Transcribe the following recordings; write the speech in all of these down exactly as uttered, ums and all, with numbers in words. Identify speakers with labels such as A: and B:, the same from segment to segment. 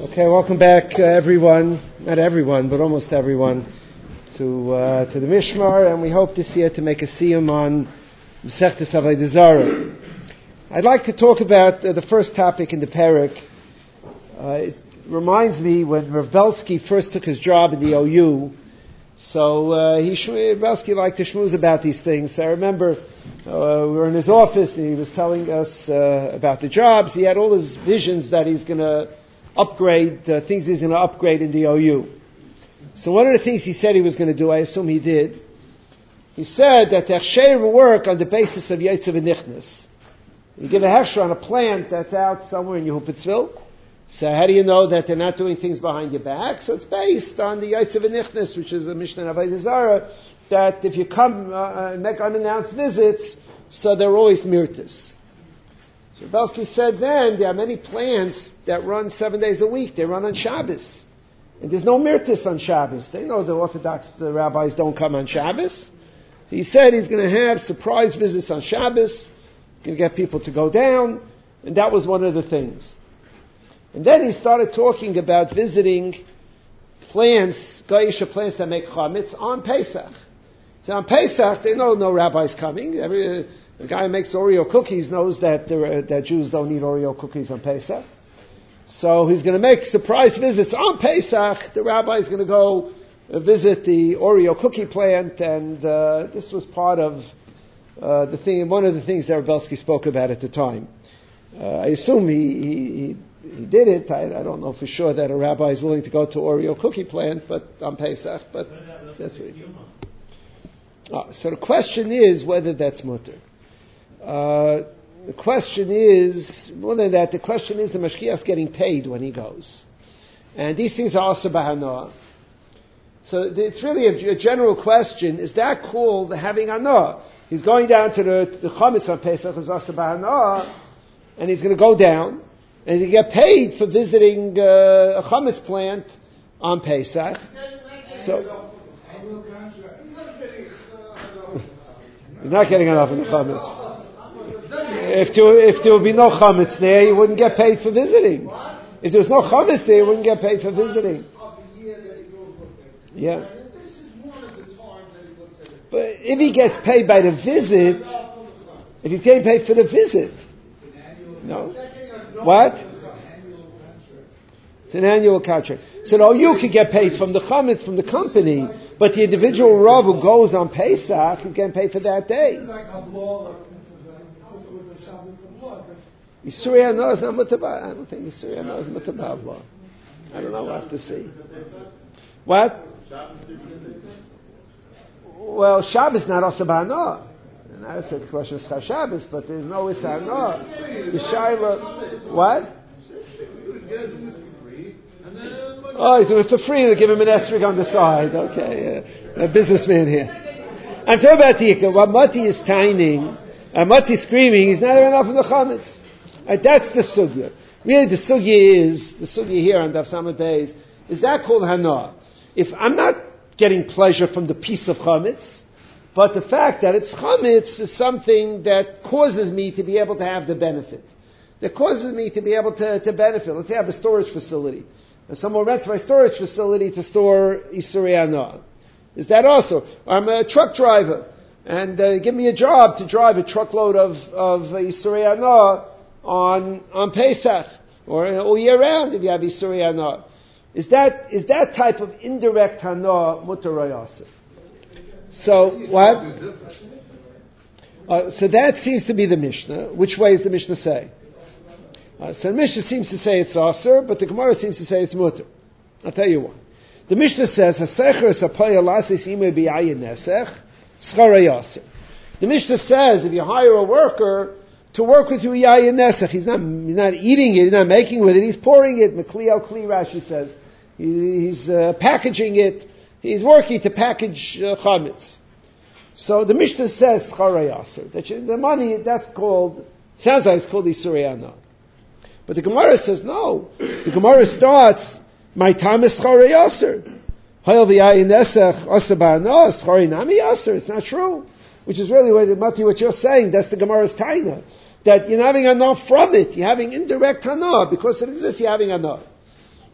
A: Okay, welcome back, uh, everyone. Not everyone, but almost everyone, to uh, to the Mishmar, and we hope this year to make a siyum on Masechtas Avodah Zarah. I'd like to talk about uh, the first topic in the parak. Uh, it reminds me when Rav Belsky first took his job in the O U. So uh, he Rav Belsky liked to schmooze about these things. I remember uh, we were in his office and he was telling us uh, about the jobs. He had all his visions that he's going to upgrade, uh, things he's going to upgrade in the O U. So one of the things he said he was going to do, I assume he did, he said that the hechsher will work on the basis of Yetzav Nichnas. You give a hechsher on a plant that's out somewhere in Yehupitzville. So how do you know that they're not doing things behind your back? So it's based on the Yetzav Nichnas, which is a Mishnah in Avodah Zarah, that if you come uh, and make unannounced visits, so they're always mirtis. So Belsky said then, there are many plants that run seven days a week. They run on Shabbos. And there's no mirtis on Shabbos. They know the Orthodox the rabbis don't come on Shabbos. So he said he's going to have surprise visits on Shabbos. He's going to get people to go down. And that was one of the things. And then he started talking about visiting plants, Goyisha plants that make chametz on Pesach. So on Pesach, they know no rabbis coming. Every, the guy who makes Oreo cookies knows that there, that Jews don't eat Oreo cookies on Pesach. So he's going to make surprise visits on Pesach. The rabbi is going to go uh, visit the Oreo cookie plant, and uh, this was part of uh, the thing. One of the things that Belsky spoke about at the time. Uh, I assume he, he, he did it. I, I don't know for sure that a rabbi is willing to go to Oreo cookie plant, but on Pesach. But that's what he did. Uh, so the question is whether that's mutter. Uh, the question is, more than that, the question is the mashkiach getting paid when he goes. And these things are also bahana. So it's really a, a general question, is that called having anah? He's going down to the, to the chametz on Pesach, is also bahana, and he's going to go down, and he get paid for visiting uh, a chametz plant on Pesach. So you're not getting enough in the chametz. If there, if there would be no chametz there, you wouldn't get paid for visiting. If there was no chametz there, you wouldn't get paid for visiting. Yeah. But if he gets paid by the visit, if he's getting paid for the visit, no. What? It's an annual contract. So no, you could get paid from the chametz, from the company, but the individual rav who goes on Pesach is getting paid for that day. Yisuri Hana is not mutabah. I don't think Yisuri Hana is mutabah law. I don't know. We'll have to see. What? Well, Shabbos not also b'hana. And that's the question of Shabbos, but there's no Issa Hana. The Shaila, what? Oh, he's doing it for free. They give him an esrig on the side. Okay, uh, a businessman here. I'm talking about the what Mati is tining, and Mati is screaming. He's not enough in the chametz. Right, that's the sugya. Really, the sugya is the sugya here on Daf Samad Beis. Is that called hana? If I'm not getting pleasure from the piece of chametz, but the fact that it's chametz is something that causes me to be able to have the benefit. That causes me to be able to, to benefit. Let's say I have a storage facility, and someone rents my storage facility to store Isurei Hana. Is that also? Or I'm a truck driver, and uh, give me a job to drive a truckload of of Isurei Hana on on Pesach or all year round if you have Isurei Hana. Is that is that type of indirect Hana mutar rayasa? So what? Uh, so that seems to be the Mishnah. Which way does the Mishnah say? Uh, so the Mishnah seems to say it's aser, but the Gemara seems to say it's mutar. I'll tell you why. The Mishnah says hasecher sapaya lasis ime biyayin nesech schara yaser. The Mishnah says if you hire a worker to work with you yayin nesech, he's not he's not eating it, he's not making with it, he's pouring it. Mekli al kli, Rashi says he, he's uh, packaging it. He's working to package uh, chametz. So the Mishnah says schara yaser, that you, the money that's called sounds like it's called Isurei Hana. But the Gemara says no. The Gemara starts, my time is schara yaser. Hayal v'yayin nesech asa ba'ana schari nami yaser. It's not true. Which is really what, Mati, what you're saying. That's the Gemara's taina. That you're not having enough from it. You're having indirect hana. Because it exists, you're having enough.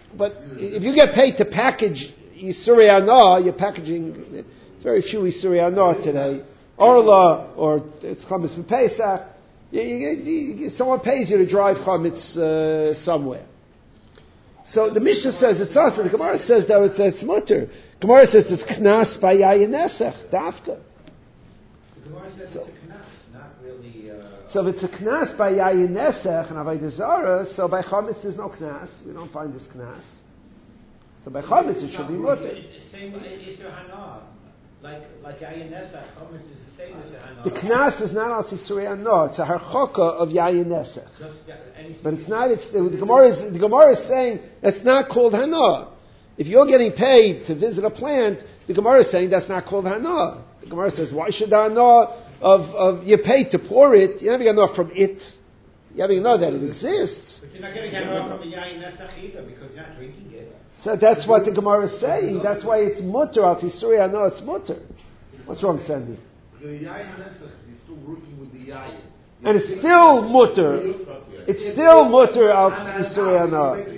A: but if you get paid to package Yisuri Anah, you're packaging very few Yisuri Anah today. Orla, or it's Chametz for Pesach. You, you, you, someone pays you to drive Chametz uh, somewhere. So the Mishnah says it's us, and the Gemara says that it's, it's mutter. Gemara says it's knas by yayin nesach, dafka.
B: The Gemara says so, it's a knas, not really... Uh,
A: so if it's a knas by yayin nesach and avodah zarah, so by Chametz there's no knas. We don't find this knas. So by Chametz it should be mutter.
B: It's the same with Yisur Hana. Like like yayin nesach, Chametz is the same as Hana.
A: The knas is not al Yisur Hana. It's a harchoka of yayin nesach. But it's not. It's the, the Gemara is the Gemara is saying that's not called Hana. If you're getting paid to visit a plant, the Gemara is saying that's not called Hana. The Gemara says, why should the Hana of, of you're paid to pour it? You're not getting enough from it. You're having enough that it exists.
B: But you're not getting enough from the yayin nesach either because you're not drinking it.
A: So that's what the Gemara is saying. That's why it's mutter. Al Tisuri, I know it's mutter. What's wrong, Sandy?
C: The yayin nesach is still working with the yayin.
A: And it's still mutter. It's still mutter Al Tisuri, I know.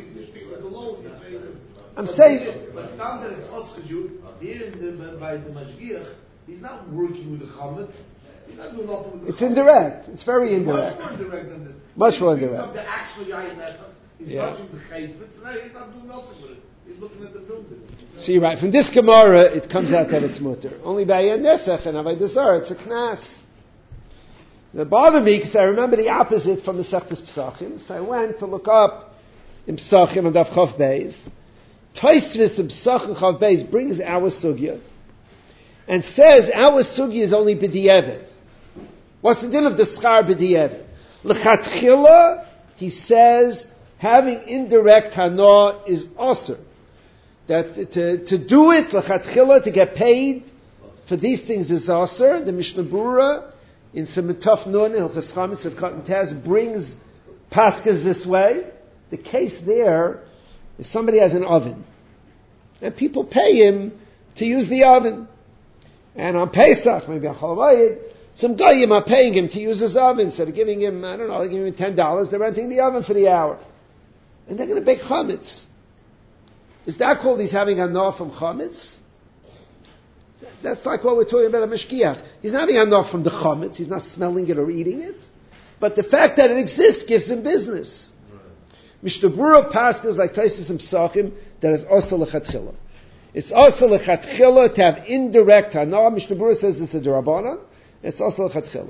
A: I'm saying...
C: But standard is Otzchajut, here in the, by the Mashgiach, he's not working with the Chametz. He's not doing nothing with the
A: It's
C: chametz.
A: indirect. It's very indirect.
C: Much more indirect than this.
A: Much more
C: He's
A: indirect.
C: Up the actual yayin nesach. He's
A: Yeah.
C: touching the chayfetz, and he's not doing nothing with it. He's looking at the building.
A: So you're right. From this Gemara, it comes out that it's mutter. Only by Yayin Nesach and Avodah Zarah, it's a knas. It bothered me because I remember the opposite from the Sechtes Pesachim. So I went to look up in Pesachim and Daf Chav Beis. Tosfos in Pesachim Chav Beis brings our sugya and says our sugya is only b'di'evet. What's the din of the schar b'di'evet? L'chatchila, he says, having indirect hana is osir. That to, to do it, l'chatchila, to get paid for these things is osir. The Mishnah Berurah in Semitov Nun, in Hilchos Chametz of Cotton Taz, brings paskas this way. The case there is somebody has an oven, and people pay him to use the oven. And on Pesach, maybe on Chol Hamoed, some goyim are paying him to use his oven. So they're giving him, I don't know, they're giving him ten dollars. They're renting the oven for the hour, and they're going to bake chametz. Is that called he's having a no from chametz? That's like what we're talking about a mashkiach. He's not having a no from the chametz. He's not smelling it or eating it. But the fact that it exists gives him business. Mishnah Berurah passes like Tosfos and Pesachim that is also lechatchila. It's also lechatchila to have indirect hana. Mishnah Berurah says it's a derabanan. It's also lechatchila.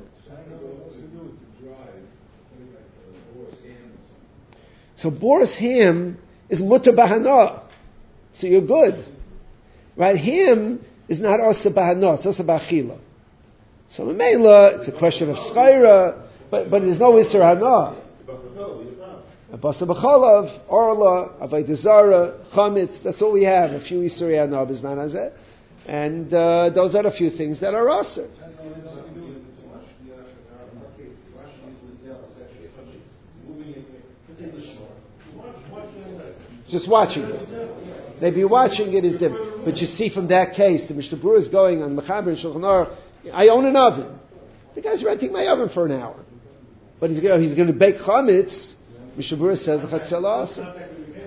A: So boris ham is mutter bahana. So you're good, right? Ham is not also bahana. It's also bachila. So Mela, it's a question of schayra, but but there's no iser hana. Basa b'chalav, orla, avodah zarah, chametz. That's all we have. A few isurei hana b'zman hazeh, and uh, those are a few things that are aser. Just watching it. Maybe watching it is different. But you see from that case, the Mishnah Berurah is going on Mechaber and Shulchan Aruch. I own an oven. The guy's renting my oven for an hour, but he's going to, he's going to bake chametz. Mishnah Berurah says the chatzela asa.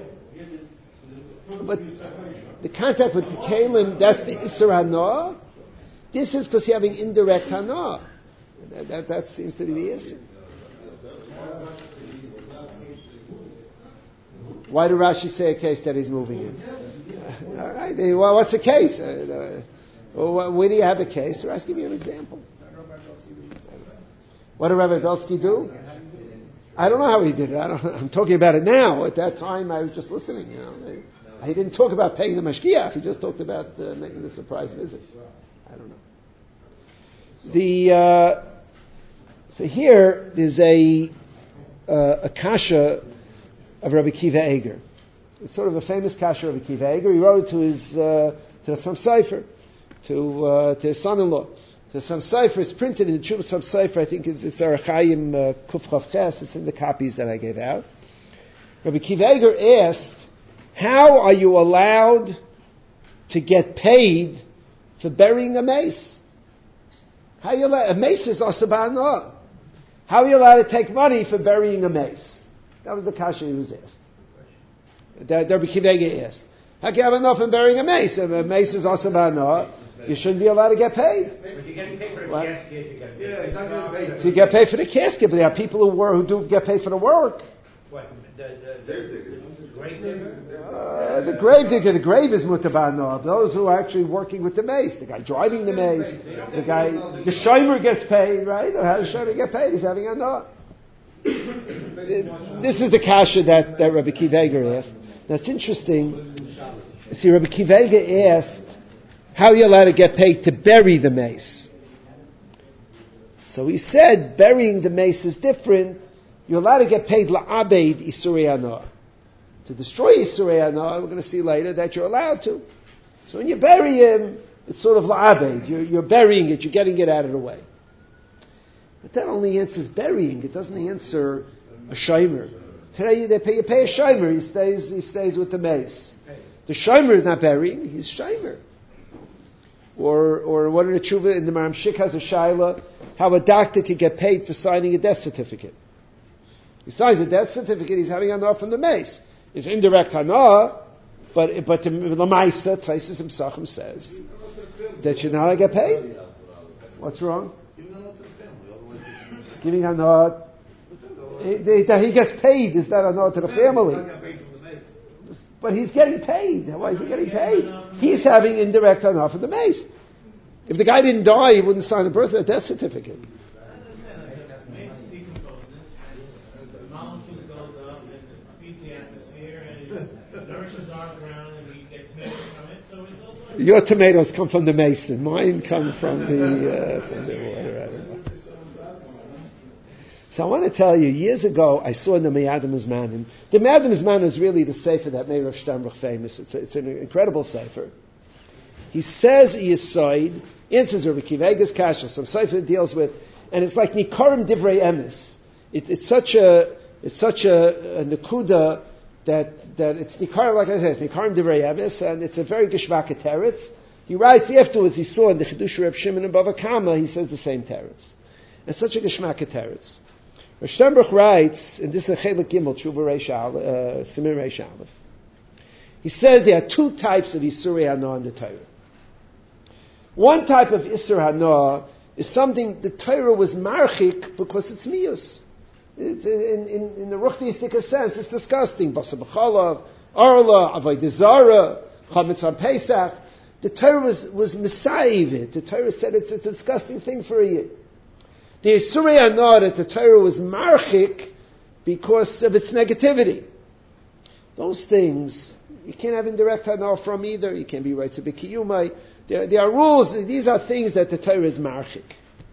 A: But the contact with the kalim, that's the Isser Hana. This is because you're having indirect Hana. That, that, that seems to be the Isser. Why did Rashi say a case that he's moving in? All right, well, what's the case? Uh, well, where do you have a case? Rashi, give me an example. What did Rabbi Belsky do? I don't know how he did it. I don't, I'm talking about it now. At that time, I was just listening. You know, he didn't talk about paying the mashkiach. He just talked about uh, making the surprise visit. I don't know. The uh, so here there's a uh, a kasha of Rabbi Kiva Eger. It's sort of a famous kasha of Rabbi Kiva Eger. He wrote it to his uh, to some sefer, to uh, to his son-in-law. To some sefer. It's printed in the Chuvas some sefer. I think it's, it's Arachayim uh, Kuf Chav Ches. It's in the copies that I gave out. Rabbi Kiva Eger asked, how are you allowed to get paid for burying a mace? How are you allowed? A mace is also ba'ana. How are you allowed to take money for burying a mace? That was the kasha he was asked. That Rabbi Akiva Eiger asked. How can you have enough in burying a mace? If a mace is also ba'ana, you shouldn't be allowed to get paid.
B: But you're getting paid for the
A: What?
B: casket, you get paid.
C: Yeah, it's not getting paid.
A: So you get paid for the casket, but there are people who, work, who do get paid for the work.
B: What? The, the, the, the grave digger?
A: Uh, the grave digger, the grave is mutabana. Those who are actually working with the mace, the guy driving the mace, the guy, the shomer gets paid, right? Or how does the shomer get paid? He's having a knot. This is the kasha that, that Rabbi Akiva Eiger asked. That's interesting. See, Rabbi Akiva Eiger asked, how are you allowed to get paid to bury the mace? So he said, burying the mace is different. You're allowed to get paid la'abed isurei hana. To destroy isurei hana, we're going to see later that you're allowed to. So when you bury him, it's sort of la'abed. You're, you're burying it, you're getting it out of the way. But that only answers burying. It doesn't answer a shomer. Today they pay, you pay a shomer, he stays, he stays with the mace. The shomer is not burying, he's shomer. Or, or what in the tshuva in the Maram Shik has a shaila, how a doctor could get paid for signing a death certificate. He signs a death certificate, he's having hana from the mace. It's indirect hana, but but the Lamaisa, Taisus Himsachim says that you're not going to get paid. What's wrong? Giving hana, that he gets paid is that hana to the family. But he's getting paid. Why is he getting paid? He's having indirect hana from the mace. If the guy didn't die, he wouldn't sign a birth or death certificate. Your tomatoes come from the mason. Mine come from the uh, from the water. I don't know. So I want to tell you, years ago, I saw in the Me'adim Zmanim. The Me'adim Zmanim is really the sefer that made Rav Sternbuch famous. It's, a, it's an incredible sefer. He says Yisoid, answers Rabbi Akiva Eiger's kasha, some sefer deals with, and it's like Nikarim Divrei Emes. It, it's such a it's such a, a nekuda that that it's Nikarim, like I said, it's Nikarim Divrei Emes, and it's a very geshvaka teretz. He writes afterwards. He saw in the Chidush Reb Shimon and Bava Kama. He says the same teretz. It's such a geshvaka teretz. Rav Sternbuch writes, and this is a Chelik Gimel, Tshuva Reish Aleph, Simir Reish Aleph. He says there are two types of Isurei Hana in the Torah. One type of Isur Hana is something the Torah was marchik because it's mius. It's in, in, in the ruchnistic sense, it's disgusting. Basar b'chalav, arla, avodah zara, chametz on Pesach. The Torah was, was misaiv it. The Torah said it's a disgusting thing for a yid. The Isurei Hana that the Torah was marchik because of its negativity. Those things, you can't have indirect Hana from either. You can't be right to B'kiyumai. There, there are rules. These are things that the Torah is marchik.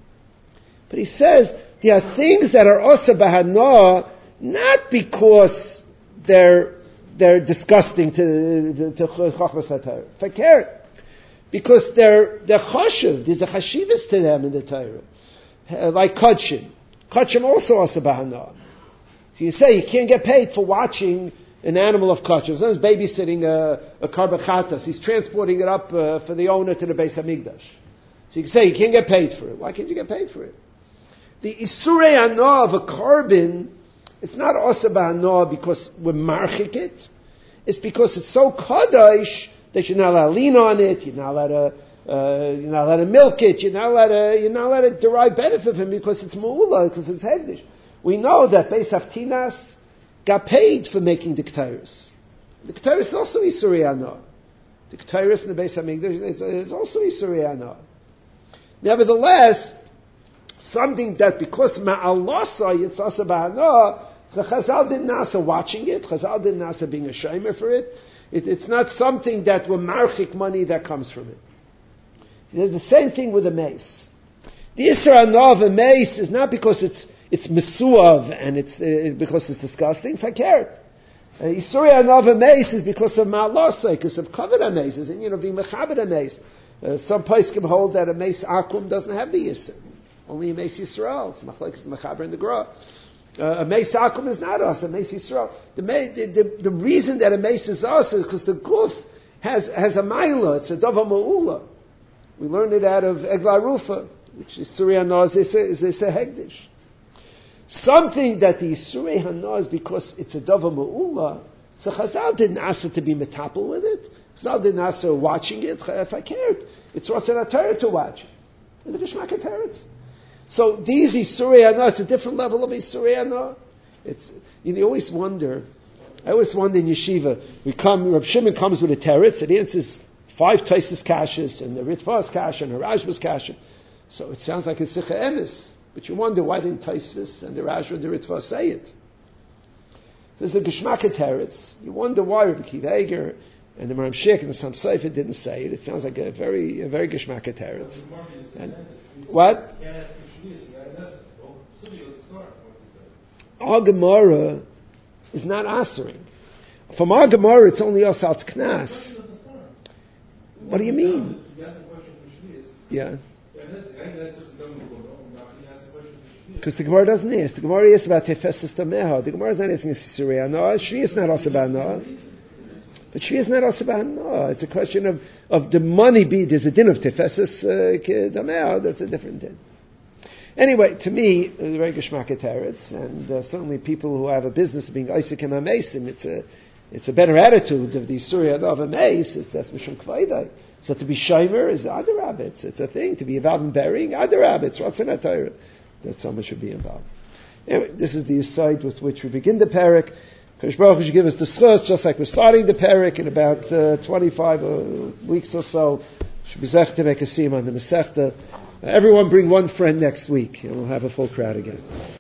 A: But he says there are things that are also b'hana not because they're they're disgusting to to Chachmas HaTorah. Fakir, because they're they're chashuv. There's a chashivas to them in the Torah. Uh, like Kodshim. Kodshim also also b'hana. So you say you can't get paid for watching an animal of Kodshim. Someone's babysitting a, a karbachatas. He's transporting it up uh, for the owner to the Beis Hamikdash. So you can say you can't get paid for it. Why can't you get paid for it? The Isurei Hana of a carbon, it's not also b'hana because we're marchik it. It's because it's so kadosh that you're not allowed to lean on it. You're not allowed to. Uh, you're not allowed to milk it. You're not allowed to. You're not allowed to derive benefit from it because it's mu'ula, because it's hegdish. We know that Beis Haftinas got paid for making the Ketairos. The Ketairos is also Isurei Hana. The Ketairos in the Beis Hamikdash is also Isurei Hana. Nevertheless, something that because ma'alasa it's also b'hana, the Chazal didn't answer watching it. Chazal didn't answer being a shamer for it. it. It's not something that will marchik money that comes from it. There's the same thing with a mace. The Isra Hana of a mace is not because it's it's mesuav and it's uh, because it's disgusting. Fakir. Uh, Isra Hana of a mace is because of ma'alasa, because of covered a mace, and you know being mechabed a mace. Uh, some place can hold that a mace akum doesn't have the Yisr. Only a mace Yisrael. It's machlekes mechaber in the Gra. Uh, a mace akum is not us. A mace Yisrael. The, the, the, the reason that a mace is us is because the guf has has a maila. It's a dava ma'ula. We learned it out of Egla Rufa, which is Surei Hana is this a hegdish. Something that the Surei Hana is because it's a dava ma'ula. So Chazal didn't ask it to be metapel with it. Chazal didn't ask her watching it. If I cared, it's what's in a Torah to watch. In the Geshmak HaTeretz. So these Isurei Hana, it's a different level of Isurei Hana. It's, you know, you always wonder, I always wonder in yeshiva, we come, Reb Shimon comes with a teretz, and he answers five Taisus Kashas, and the Ritva's Kasha, and the Rashba's Kasha. So it sounds like it's Sicha Emes. But you wonder, why didn't Taisus and the Rashba and the Ritva say it? So there's a Geshmak HaTeretz. You wonder why Rabbi Akiva Eiger and the Maram Shik and the Sam Sefer didn't say it. It sounds like a very, a very Geshmak HaTeretz. And what? Our Gemara is not answering. From our Gemara, it's only us out Knas. What do you mean? Yeah. Because the Gemara doesn't ask. The Gemara asks about Tefessus Tameha. The Gemara is not asking Surya. No, Shvi is not also about no. But Shvi is not also about no. It's a question of, of the money be. There's a din of Tefessus Tameha. That's a different din. Anyway, to me, it's a very Geshmak HaTeretz, and uh, certainly people who have a business being Isaac and Amesim, it's a it's a better attitude of the Surya of Ameis. It's that's Mishum Kvaidai. So to be Shimer is Adarab. It's it's a thing to be involved in burying Adarab. It's what's in a Torah that someone should be involved. Anyway, this is the aside with which we begin the parak. Kodesh Baruch Hu should give us the schus, just like we're starting the parak in about uh, twenty-five uh, weeks or so. Should be zech to make a siyum on the Masechta. Uh, everyone bring one friend next week, and we'll have a full crowd again.